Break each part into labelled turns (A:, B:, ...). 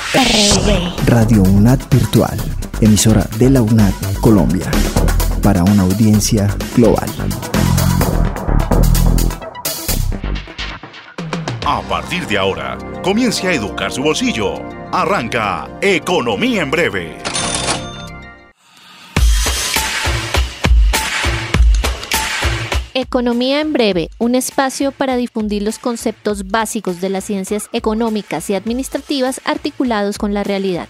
A: Radio UNAD Virtual, emisora de la UNAD Colombia, para una audiencia global.
B: A partir de ahora, comience a educar su bolsillo. Arranca Economía en Breve.
C: Economía en Breve, un espacio para difundir los conceptos básicos de las ciencias económicas y administrativas articulados con la realidad.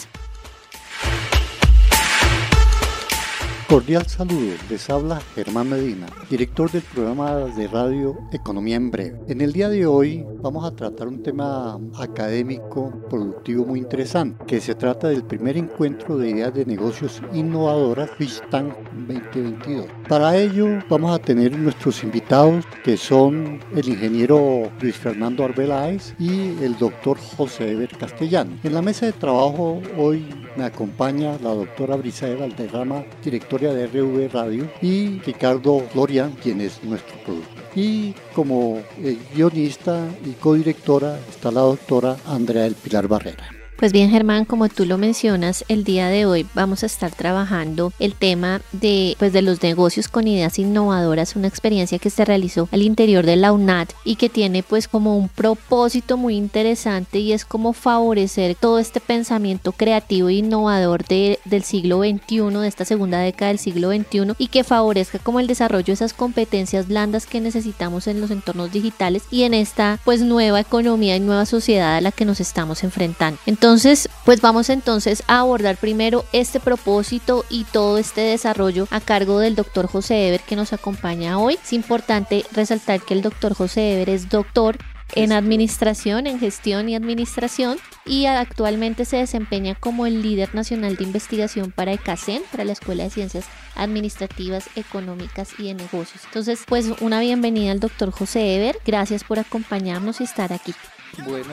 D: Cordial saludo, les habla Germán Medina, director del programa de radio Economía en Breve. En el día de hoy vamos a tratar un tema académico productivo muy interesante, que se trata del primer encuentro de ideas de negocios innovadoras FISH-TANK 2022. Para ello vamos a tener nuestros invitados, que son el ingeniero Luis Fernando Arbeláez y el doctor José Eber Castellano. En la mesa de trabajo hoy me acompaña la doctora Brisae Valderrama, directora de RV Radio, y Ricardo Florian, quien es nuestro productor. Y como guionista y codirectora está la doctora Andrea del Pilar Barrera.
C: Pues bien, Germán, como tú lo mencionas, el día de hoy vamos a estar trabajando el tema de los negocios con ideas innovadoras, una experiencia que se realizó al interior de la UNAD y que tiene pues como un propósito muy interesante, y es como favorecer todo este pensamiento creativo e innovador del siglo XXI, de esta segunda década del siglo XXI, y que favorezca como el desarrollo de esas competencias blandas que necesitamos en los entornos digitales y en esta pues nueva economía y nueva sociedad a la que nos estamos enfrentando. Entonces, pues vamos entonces a abordar primero este propósito y todo este desarrollo a cargo del doctor José Eber, que nos acompaña hoy. Es importante resaltar que el doctor José Eber es doctor en administración, en gestión y administración, y actualmente se desempeña como el líder nacional de investigación para ECACEN, para la Escuela de Ciencias Administrativas, Económicas y de Negocios. Entonces, pues una bienvenida al doctor José Eber. Gracias por acompañarnos y estar aquí.
E: Bueno,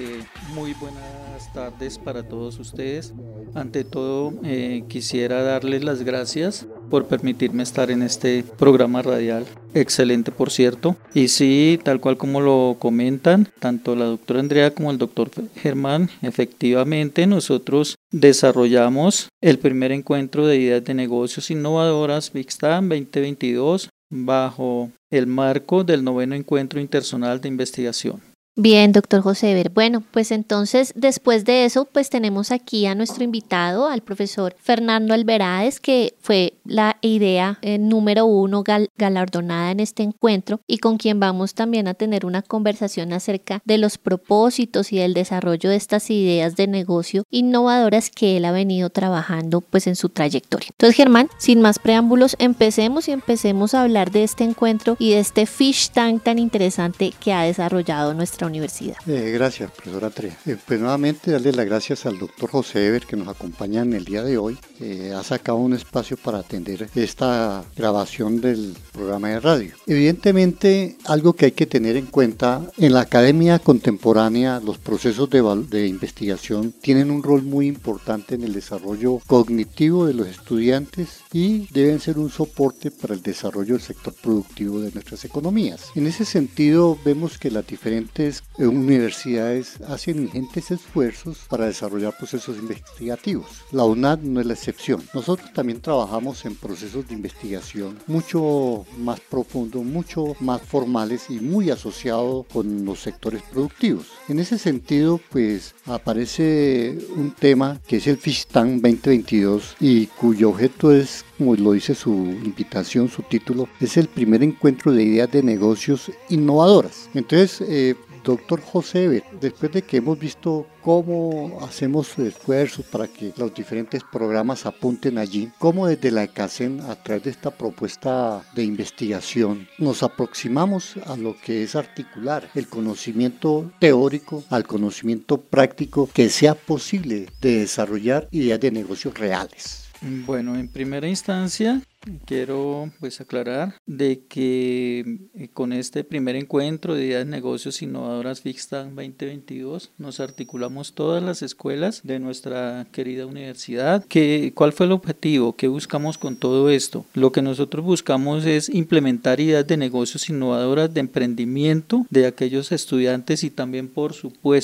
E: muy buenas tardes para todos ustedes. Ante todo, quisiera darles las gracias por permitirme estar en este programa radial. Excelente, por cierto. Y sí, tal cual como lo comentan, tanto la doctora Andrea como el doctor Germán, efectivamente nosotros desarrollamos el primer encuentro de ideas de negocios innovadoras FISH-TANK 2022 bajo el marco del 9º Encuentro Interzonal de Investigación.
C: Bien, doctor José Eber. Bueno, pues entonces después de eso, pues tenemos aquí a nuestro invitado, al profesor Fernando Arbeláez, que fue la idea número 1 galardonada en este encuentro, y con quien vamos también a tener una conversación acerca de los propósitos y el desarrollo de estas ideas de negocio innovadoras que él ha venido trabajando pues en su trayectoria. Entonces, Germán, sin más preámbulos, empecemos a hablar de este encuentro y de este FISH-TANK tan interesante que ha desarrollado nuestra universidad.
D: Gracias, profesora Andrea. Pues nuevamente darle las gracias al doctor José Eber, que nos acompaña en el día de hoy. Ha sacado un espacio para atender esta grabación del programa de radio. Evidentemente, algo que hay que tener en cuenta, en la academia contemporánea, los procesos de investigación tienen un rol muy importante en el desarrollo cognitivo de los estudiantes y deben ser un soporte para el desarrollo del sector productivo de nuestras economías. En ese sentido, vemos que las diferentes universidades hacen ingentes esfuerzos para desarrollar procesos investigativos. La UNAD no es la excepción. Nosotros también trabajamos en procesos de investigación mucho más profundos, mucho más formales y muy asociados con los sectores productivos. En ese sentido, pues aparece un tema que es el FISH-TANK 2022 y cuyo objeto es, como lo dice su invitación, su título, es el primer encuentro de ideas de negocios innovadoras. Entonces, doctor José Eber, después de que hemos visto cómo hacemos esfuerzos para que los diferentes programas apunten allí, cómo desde la ECACEN, a través de esta propuesta de investigación, nos aproximamos a lo que es articular el conocimiento teórico al conocimiento práctico que sea posible de desarrollar ideas de negocios reales.
E: Bueno, en primera instancia quiero aclarar de que con este primer encuentro de ideas de negocios innovadoras FISH-TANK 2022 nos articulamos todas las escuelas de nuestra querida universidad. ¿Cuál fue el objetivo? ¿Qué buscamos con todo esto? Lo que nosotros buscamos es implementar ideas de negocios innovadoras de emprendimiento de aquellos estudiantes y también, por supuesto,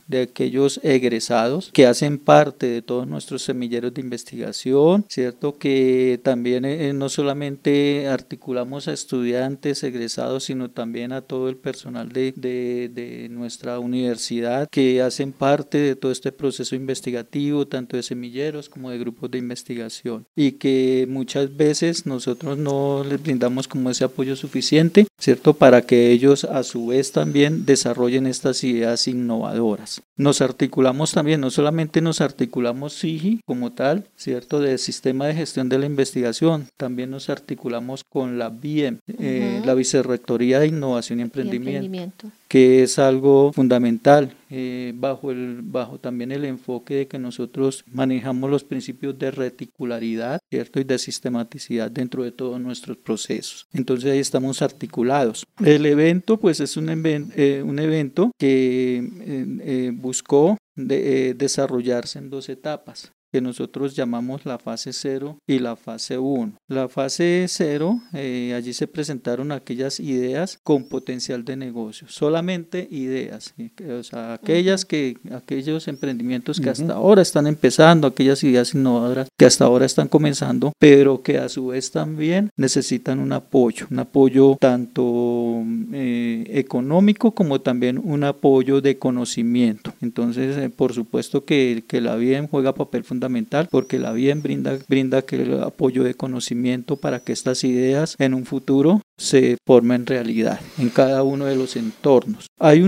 E: de aquellos egresados que hacen parte de todos nuestros semilleros de investigación, ¿cierto? Que también no solamente articulamos a estudiantes egresados, sino también a todo el personal de nuestra universidad que hacen parte de todo este proceso investigativo, tanto de semilleros como de grupos de investigación, y que muchas veces nosotros no les brindamos como ese apoyo suficiente, ¿cierto? Para que ellos a su vez también desarrollen estas ideas innovadoras. Nos articulamos también, no solamente nos articulamos SIGI como tal, ¿cierto? Del Sistema de Gestión de la Investigación, también nos articulamos con la BIEM, la Vicerrectoría de Innovación y Emprendimiento. Que es algo fundamental bajo también el enfoque de que nosotros manejamos los principios de reticularidad, ¿cierto? Y de sistematicidad dentro de todos nuestros procesos. Entonces ahí estamos articulados. El evento pues es un evento que buscó desarrollarse en 2 etapas, que nosotros llamamos la fase 0 y la fase 1. La fase 0, allí se presentaron aquellas ideas con potencial de negocio, solamente ideas, o sea, aquellos emprendimientos que hasta ahora están empezando, aquellas ideas innovadoras que hasta ahora están comenzando, pero que a su vez también necesitan un apoyo tanto económico como también un apoyo de conocimiento. Entonces, por supuesto que la BIEM juega papel fundamental, porque la BIEM brinda aquel apoyo de conocimiento para que estas ideas en un futuro se formen realidad en cada uno de los entornos. Hay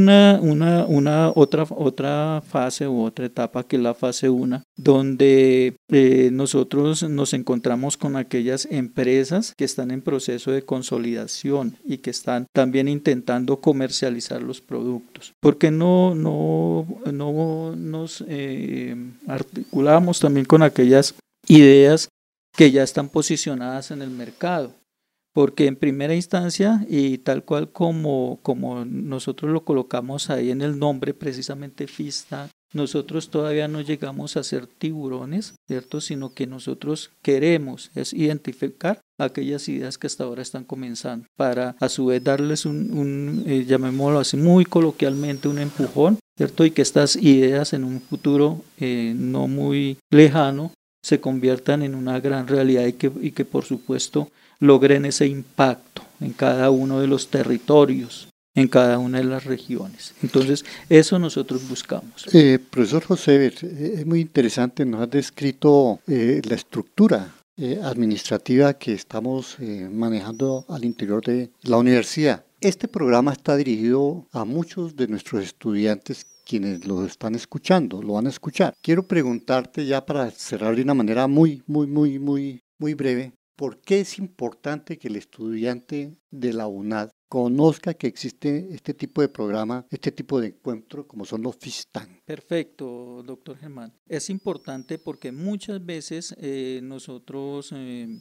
E: otra fase u otra etapa que es la fase 1, donde nosotros nos encontramos con aquellas empresas que están en proceso de consolidación y que están también intentando comercializar los productos. ¿Por qué no nos articulamos también con aquellas ideas que ya están posicionadas en el mercado? Porque en primera instancia, y tal cual como nosotros lo colocamos ahí en el nombre, precisamente FISTAC, nosotros todavía no llegamos a ser tiburones, ¿cierto? Sino que nosotros queremos es identificar aquellas ideas que hasta ahora están comenzando, para a su vez darles llamémoslo así muy coloquialmente, un empujón, ¿cierto? Y que estas ideas en un futuro no muy lejano se conviertan en una gran realidad y que por supuesto logren ese impacto en cada uno de los territorios, en cada una de las regiones. Entonces, eso nosotros buscamos.
D: Profesor Josever, es muy interesante, nos has descrito la estructura administrativa que estamos manejando al interior de la universidad. Este programa está dirigido a muchos de nuestros estudiantes quienes lo están escuchando, lo van a escuchar. Quiero preguntarte ya para cerrar de una manera muy breve, ¿por qué es importante que el estudiante de la UNAD conozca que existe este tipo de programa, este tipo de encuentro como son los FISTAC?
E: Perfecto, doctor Germán. Es importante porque muchas veces nosotros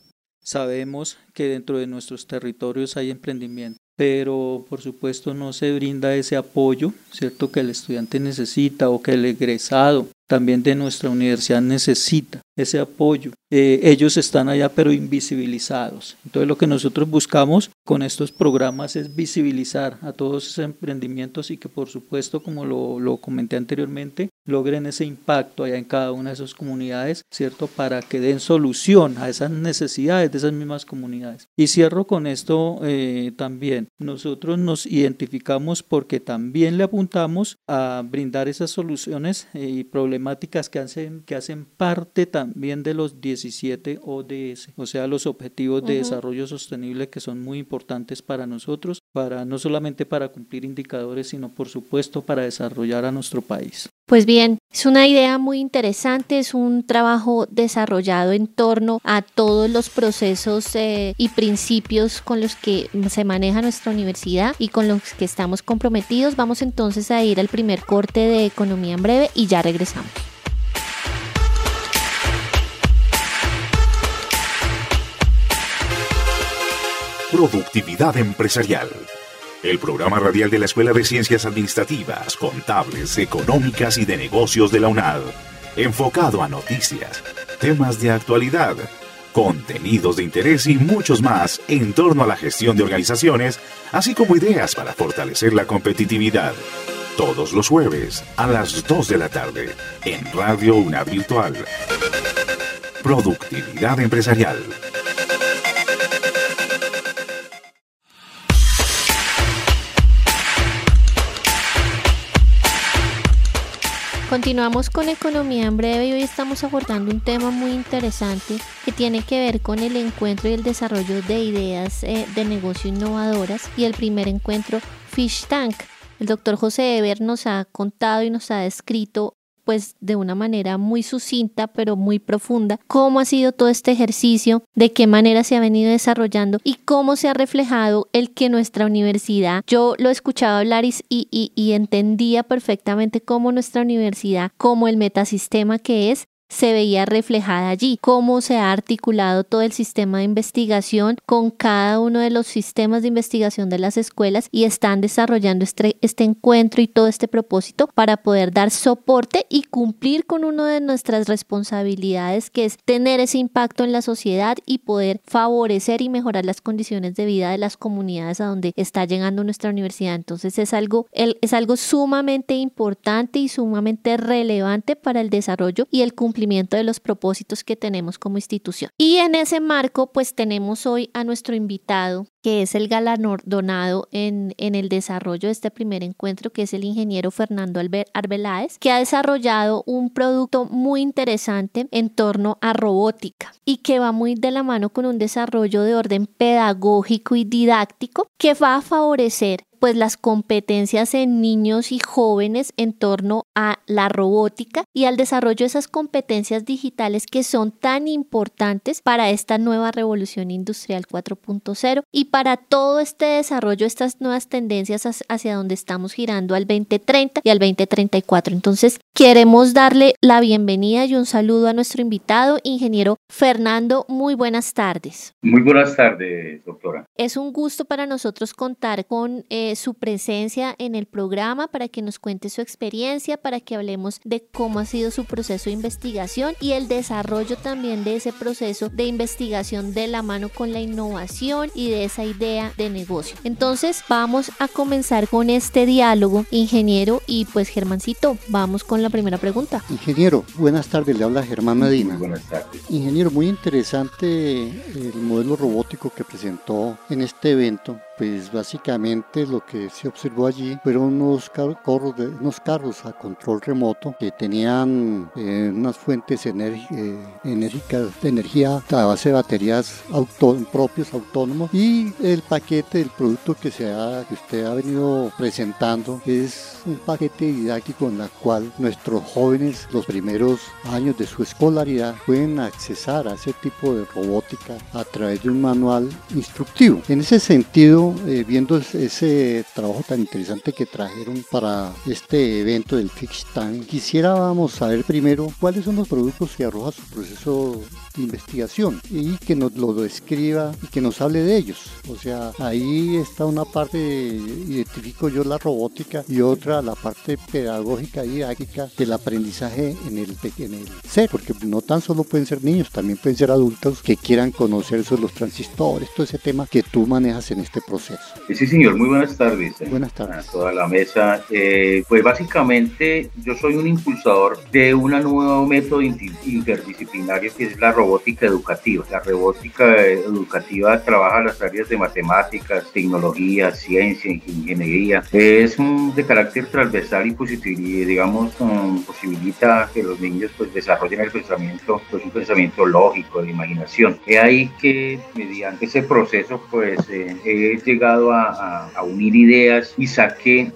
E: sabemos que dentro de nuestros territorios hay emprendimiento, pero por supuesto no se brinda ese apoyo, ¿cierto?, que el estudiante necesita o que el egresado también de nuestra universidad necesita, ese apoyo. Ellos están allá pero invisibilizados. Entonces lo que nosotros buscamos con estos programas es visibilizar a todos esos emprendimientos y que por supuesto, como lo comenté anteriormente, logren ese impacto allá en cada una de esas comunidades, ¿cierto?, para que den solución a esas necesidades de esas mismas comunidades. Y cierro con esto también. Nosotros nos identificamos porque también le apuntamos a brindar esas soluciones y problemáticas que hacen parte también de los 17 ODS, o sea, los Objetivos de Desarrollo Sostenible, que son muy importantes para nosotros, no solamente para cumplir indicadores, sino por supuesto para desarrollar a nuestro país.
C: Pues bien, es una idea muy interesante, es un trabajo desarrollado en torno a todos los procesos y principios con los que se maneja nuestra universidad y con los que estamos comprometidos. Vamos entonces a ir al primer corte de Economía en Breve y ya regresamos.
B: Productividad empresarial. El programa radial de la Escuela de Ciencias Administrativas, Contables, Económicas y de Negocios de la UNAD. Enfocado a noticias, temas de actualidad, contenidos de interés y muchos más en torno a la gestión de organizaciones, así como ideas para fortalecer la competitividad. Todos los jueves a las 2 de la tarde en Radio UNAD Virtual. Productividad empresarial.
C: Continuamos con Economía en Breve y hoy estamos abordando un tema muy interesante que tiene que ver con el encuentro y el desarrollo de ideas de negocio innovadoras y el primer encuentro Fish Tank. El doctor José Eber nos ha contado y nos ha descrito pues de una manera muy sucinta pero muy profunda cómo ha sido todo este ejercicio, de qué manera se ha venido desarrollando y cómo se ha reflejado el que nuestra universidad, yo lo escuchaba hablar y entendía perfectamente cómo nuestra universidad, como el metasistema que es, se veía reflejada allí, cómo se ha articulado todo el sistema de investigación con cada uno de los sistemas de investigación de las escuelas y están desarrollando este encuentro y todo este propósito para poder dar soporte y cumplir con una de nuestras responsabilidades, que es tener ese impacto en la sociedad y poder favorecer y mejorar las condiciones de vida de las comunidades a donde está llegando nuestra universidad. Entonces es algo sumamente importante y sumamente relevante para el desarrollo y el cumplimiento de los propósitos que tenemos como institución. Y en ese marco, pues tenemos hoy a nuestro invitado, que es el galardonado en el desarrollo de este primer encuentro, que es el ingeniero Fernando Arbeláez, que ha desarrollado un producto muy interesante en torno a robótica y que va muy de la mano con un desarrollo de orden pedagógico y didáctico que va a favorecer pues las competencias en niños y jóvenes en torno a la robótica y al desarrollo de esas competencias digitales que son tan importantes para esta nueva revolución industrial 4.0 y para todo este desarrollo, estas nuevas tendencias hacia donde estamos girando al 2030 y al 2034. Entonces, queremos darle la bienvenida y un saludo a nuestro invitado, ingeniero Fernando. Muy buenas tardes.
F: Muy buenas tardes, doctora.
C: Es un gusto para nosotros contar con su presencia en el programa para que nos cuente su experiencia, para que hablemos de cómo ha sido su proceso de investigación y el desarrollo también de ese proceso de investigación de la mano con la innovación y de esa idea de negocio. Entonces vamos a comenzar con este diálogo, ingeniero, y pues Germancito, vamos con la primera pregunta.
D: Ingeniero, buenas tardes, le habla Germán Medina.
F: Muy buenas tardes.
D: Ingeniero, muy interesante el modelo robótico que presentó en este evento. Pues básicamente lo que se observó allí fueron unos carros a control remoto que tenían unas fuentes enérgicas de energía a base de baterías propios autónomos, y el paquete del producto que usted ha venido presentando es un paquete didáctico en el cual nuestros jóvenes, los primeros años de su escolaridad, pueden accesar a ese tipo de robótica a través de un manual instructivo. En ese sentido, viendo ese trabajo tan interesante que trajeron para este evento del Fish Tank, quisiéramos saber primero cuáles son los productos que arroja su proceso de investigación y que nos lo describa y que nos hable de ellos. O sea, ahí está una parte, identifico yo la robótica, y otra la parte pedagógica y didáctica del aprendizaje en el ser, porque no tan solo pueden ser niños, también pueden ser adultos que quieran conocer sobre los transistores, todo ese tema que tú manejas en este proceso.
F: Sí, señor, muy buenas tardes.
D: Buenas tardes.
F: A toda la mesa. Pues básicamente yo soy un impulsador de un nuevo método interdisciplinario que es la robótica educativa. La robótica educativa trabaja las áreas de matemáticas, tecnología, ciencia, ingeniería. Es de carácter transversal y digamos, posibilita que los niños pues desarrollen el pensamiento, pues un pensamiento lógico, de imaginación. Es ahí que mediante ese proceso pues he llegado a unir ideas y saqué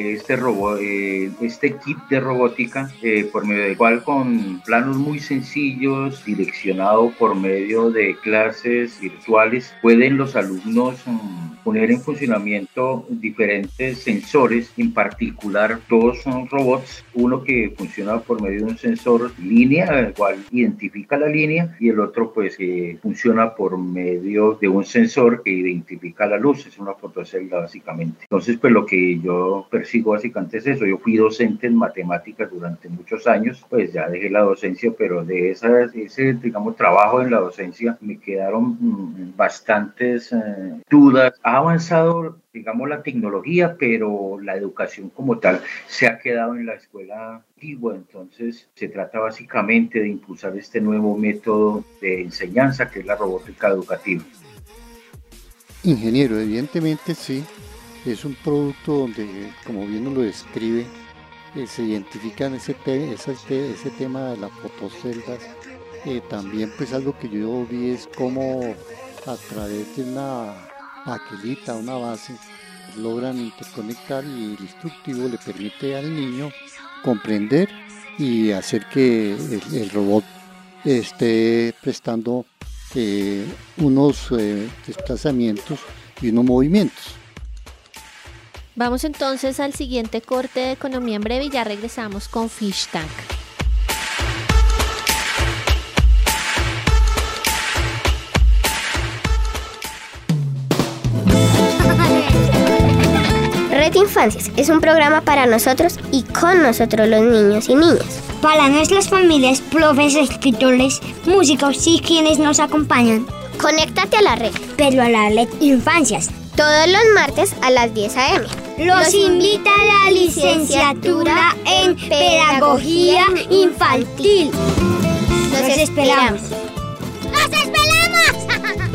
F: este kit de robótica por medio del cual, con planos muy sencillos, direccionado por medio de clases virtuales, pueden los alumnos poner en funcionamiento diferentes sensores. En particular, dos son robots, uno que funciona por medio de un sensor línea, el cual identifica la línea, y el otro pues funciona por medio de un sensor que identifica la luz. Es una fotocelda básicamente. Entonces pues lo que yo persigo básicamente es eso. Yo fui docente en matemáticas durante muchos años, pues ya dejé la docencia, pero de ese digamos trabajo en la docencia me quedaron bastantes dudas. ha avanzado, digamos, la tecnología, pero la educación como tal se ha quedado en la escuela antigua. Entonces, se trata básicamente de impulsar este nuevo método de enseñanza que es la robótica educativa.
D: Ingeniero, evidentemente sí, es un producto donde, como bien nos lo describe, se identifican ese tema de las fotoceldas. También pues algo que yo vi es cómo a través de una maquinita, una base, logran interconectar y el instructivo le permite al niño comprender y hacer que el robot esté prestando unos desplazamientos y unos movimientos.
C: Vamos entonces al siguiente corte de Economía en Breve y ya regresamos con Fish Tank.
G: Red Infancias es un programa para nosotros y con nosotros los niños y niñas.
H: Para nuestras familias, profes, escritores, músicos y quienes nos acompañan.
G: Conéctate a la red,
H: pero a la Red Infancias.
G: Todos los martes a las 10 a.m.
H: Los invita a la licenciatura en Pedagogía Infantil. Los esperamos.
G: ¡Los esperamos!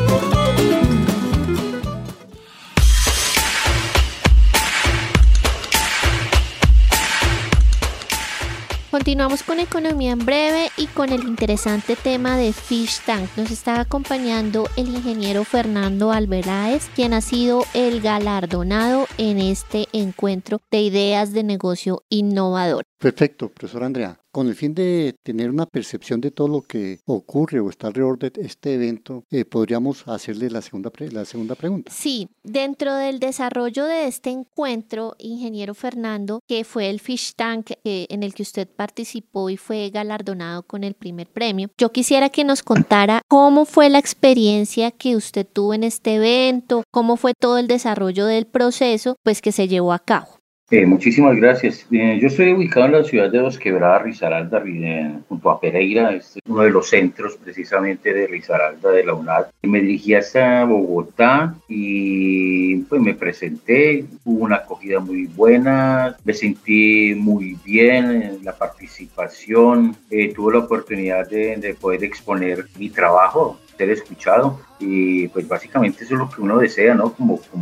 C: Continuamos con Economía en Breve y con el interesante tema de Fish Tank. Nos está acompañando el ingeniero Fernando Alveráez, quien ha sido el galardonado en este encuentro de ideas de negocio innovador.
D: Perfecto, profesora Andrea. Con el fin de tener una percepción de todo lo que ocurre o está alrededor de este evento, podríamos hacerle la segunda pregunta.
C: Sí, dentro del desarrollo de este encuentro, ingeniero Fernando, que fue el Fish Tank en el que usted participó y fue galardonado con el primer premio, yo quisiera que nos contara cómo fue la experiencia que usted tuvo en este evento, cómo fue todo el desarrollo del proceso pues que se llevó a cabo.
F: Muchísimas gracias. Yo estoy ubicado en la ciudad de Dos Quebradas, Risaralda, junto a Pereira. Este es uno de los centros precisamente de Risaralda de la UNAD. Me dirigí hasta Bogotá y pues me presenté. Hubo una acogida muy buena, me sentí muy bien en la participación. Tuve la oportunidad de poder exponer mi trabajo, ser escuchado, y pues básicamente eso es lo que uno desea, ¿no?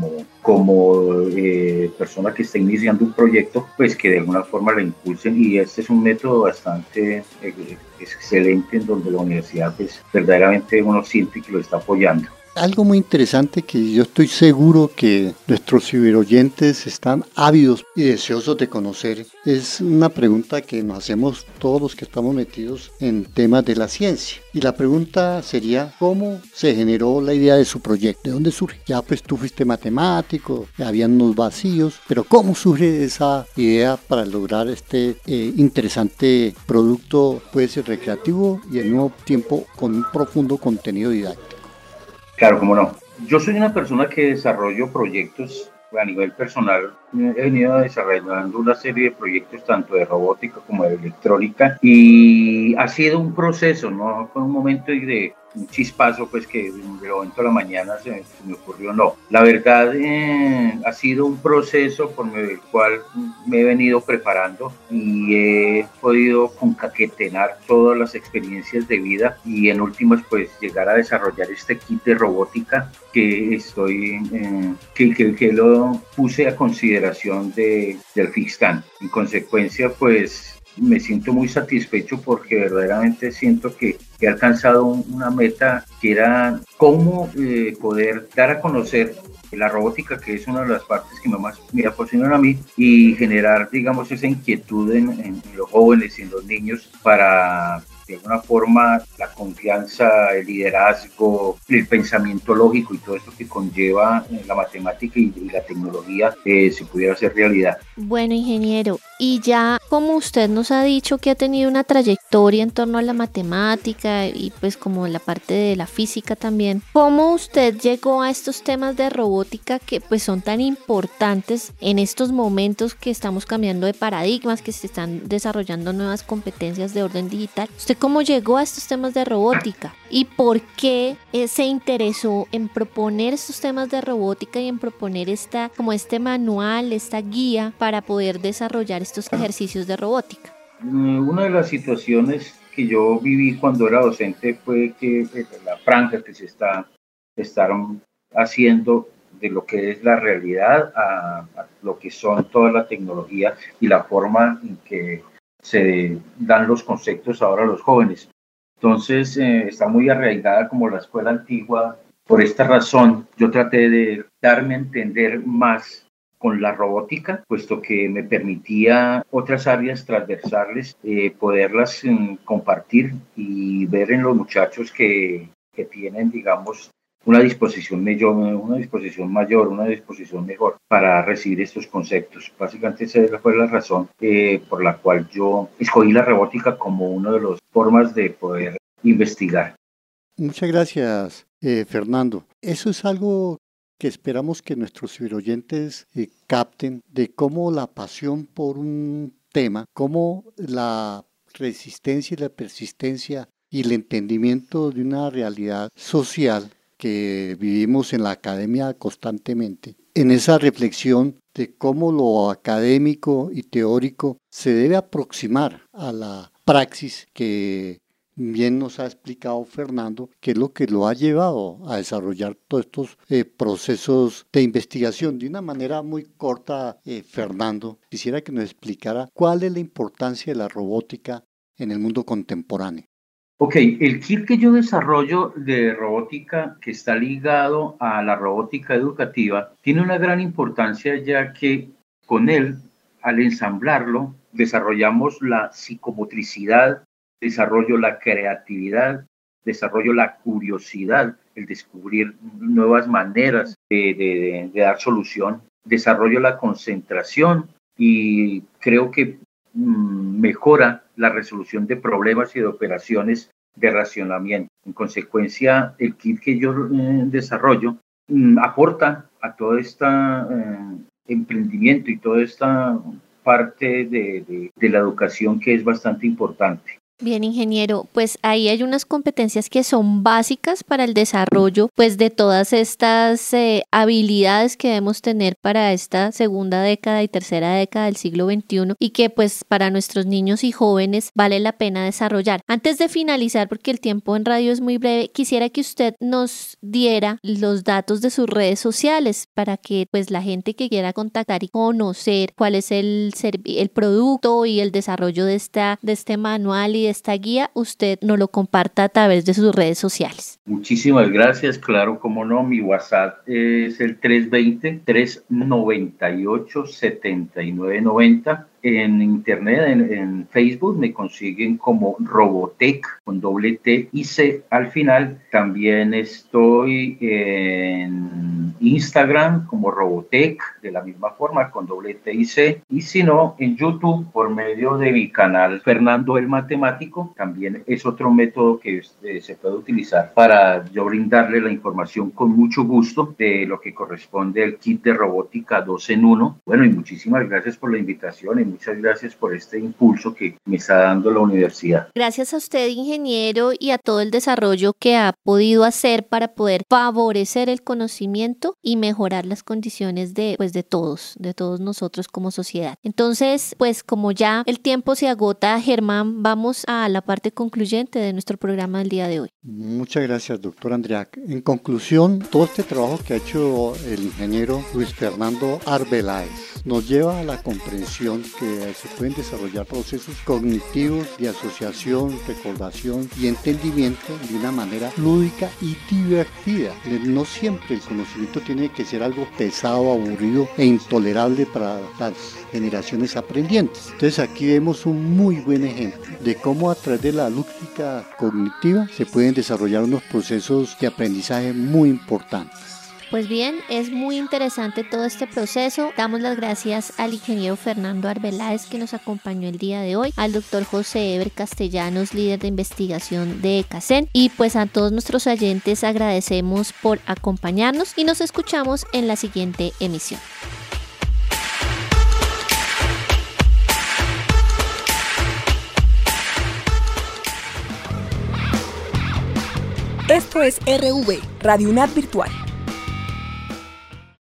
F: Como persona que está iniciando un proyecto, pues que de alguna forma lo impulsen, y este es un método bastante excelente en donde la universidad pues verdaderamente uno siente que lo está apoyando.
D: Algo muy interesante que yo estoy seguro que nuestros ciberoyentes están ávidos y deseosos de conocer es una pregunta que nos hacemos todos los que estamos metidos en temas de la ciencia. Y la pregunta sería, ¿cómo se generó la idea de su proyecto? ¿De dónde surge? Ya pues tú fuiste matemático, habían unos vacíos, pero ¿cómo surge esa idea para lograr este interesante producto, puede ser recreativo y al mismo tiempo con un profundo contenido didáctico?
F: Claro, cómo no. Yo soy una persona que desarrollo proyectos a nivel personal. He venido desarrollando una serie de proyectos tanto de robótica como de electrónica, y ha sido un proceso, no fue un momento de un chispazo pues que de momento a la mañana se me ocurrió, no. La verdad ha sido un proceso por medio del cual me he venido preparando y he podido concatenar todas las experiencias de vida y en últimas pues llegar a desarrollar este kit de robótica que estoy que lo puse a consideración del Fish Tank. En consecuencia pues me siento muy satisfecho porque verdaderamente siento que he alcanzado una meta que era cómo poder dar a conocer la robótica, que es una de las partes que más me apasionan a mí, y generar, digamos, esa inquietud en los jóvenes y en los niños para, de alguna forma, la confianza, el liderazgo, el pensamiento lógico y todo esto que conlleva la matemática y la tecnología se pudiera hacer realidad.
C: Bueno, ingeniero, y ya como usted nos ha dicho que ha tenido una trayectoria en torno a la matemática y pues como la parte de la física también, ¿cómo usted llegó a estos temas de robótica que pues son tan importantes en estos momentos que estamos cambiando de paradigmas, que se están desarrollando nuevas competencias de orden digital? ¿Usted cómo llegó a estos temas de robótica? y por qué se interesó en proponer estos temas de robótica y en proponer este manual, esta guía para poder desarrollar estos ejercicios de robótica.
F: Una de las situaciones que yo viví cuando era docente fue que la franja que se estaban haciendo de lo que es la realidad a lo que son toda la tecnología y la forma en que se dan los conceptos ahora a los jóvenes. Entonces está muy arraigada como la escuela antigua. Por esta razón yo traté de darme a entender más con la robótica, puesto que me permitía otras áreas transversales, poderlas compartir y ver en los muchachos que tienen, digamos, una disposición mayor, una disposición mejor para recibir estos conceptos. Básicamente esa fue la razón por la cual yo escogí la robótica como una de las formas de poder investigar.
D: Muchas gracias, Fernando. Eso es algo que esperamos que nuestros ciberoyentes capten, de cómo la pasión por un tema, cómo la resistencia y la persistencia y el entendimiento de una realidad social que vivimos en la academia constantemente, en esa reflexión de cómo lo académico y teórico se debe aproximar a la praxis que bien nos ha explicado Fernando, que es lo que lo ha llevado a desarrollar todos estos procesos de investigación. De una manera muy corta, Fernando, quisiera que nos explicara cuál es la importancia de la robótica en el mundo contemporáneo.
F: Ok, el kit que yo desarrollo de robótica, que está ligado a la robótica educativa, tiene una gran importancia, ya que con él, al ensamblarlo, desarrollamos la psicomotricidad, desarrollo la creatividad, desarrollo la curiosidad, el descubrir nuevas maneras de dar solución, desarrollo la concentración y creo que mejora la resolución de problemas y de operaciones de racionamiento. En consecuencia, el kit que yo desarrollo aporta a todo este emprendimiento y toda esta parte de la educación que es bastante importante.
C: Bien, ingeniero, pues ahí hay unas competencias que son básicas para el desarrollo pues de todas estas habilidades que debemos tener para esta segunda década y tercera década del siglo XXI y que pues para nuestros niños y jóvenes vale la pena desarrollar. Antes de finalizar, porque el tiempo en radio es muy breve, quisiera que usted nos diera los datos de sus redes sociales para que pues la gente que quiera contactar y conocer cuál es el producto y el desarrollo de este manual y de esta guía, usted nos lo comparta a través de sus redes sociales.
F: Muchísimas gracias, claro, cómo no, mi WhatsApp es el 320-398-7990. En internet, en Facebook, me consiguen como Robotech, con doble T y C al final. También estoy en Instagram como Robotech, de la misma forma, con doble T y C. Y si no, en YouTube, por medio de mi canal Fernando el Matemático, también es otro método que se puede utilizar para yo brindarle la información con mucho gusto de lo que corresponde al kit de robótica 2 en 1. Bueno, y muchísimas gracias por la invitación y muchas gracias por este impulso que me está dando la universidad.
C: Gracias a usted, ingeniero, y a todo el desarrollo que ha podido hacer para poder favorecer el conocimiento y mejorar las condiciones de todos nosotros como sociedad. Entonces, pues como ya el tiempo se agota, Germán, vamos a la parte concluyente de nuestro programa del día de hoy.
D: Muchas gracias, doctor Andrea. En conclusión, todo este trabajo que ha hecho el ingeniero Luis Fernando Arbeláez nos lleva a la comprensión que se pueden desarrollar procesos cognitivos de asociación, recordación y entendimiento de una manera lúdica y divertida. No siempre el conocimiento tiene que ser algo pesado, aburrido e intolerable para las generaciones aprendientes. Entonces aquí vemos un muy buen ejemplo de cómo a través de la lúdica cognitiva se pueden desarrollar unos procesos de aprendizaje muy importantes.
C: Pues bien, es muy interesante todo este proceso. Damos las gracias al ingeniero Fernando Arbeláez que nos acompañó el día de hoy, al doctor José Eber Castellanos, líder de investigación de ECACEN, y pues a todos nuestros oyentes agradecemos por acompañarnos y nos escuchamos en la siguiente emisión.
I: Esto es RV, Radio UNAD Virtual.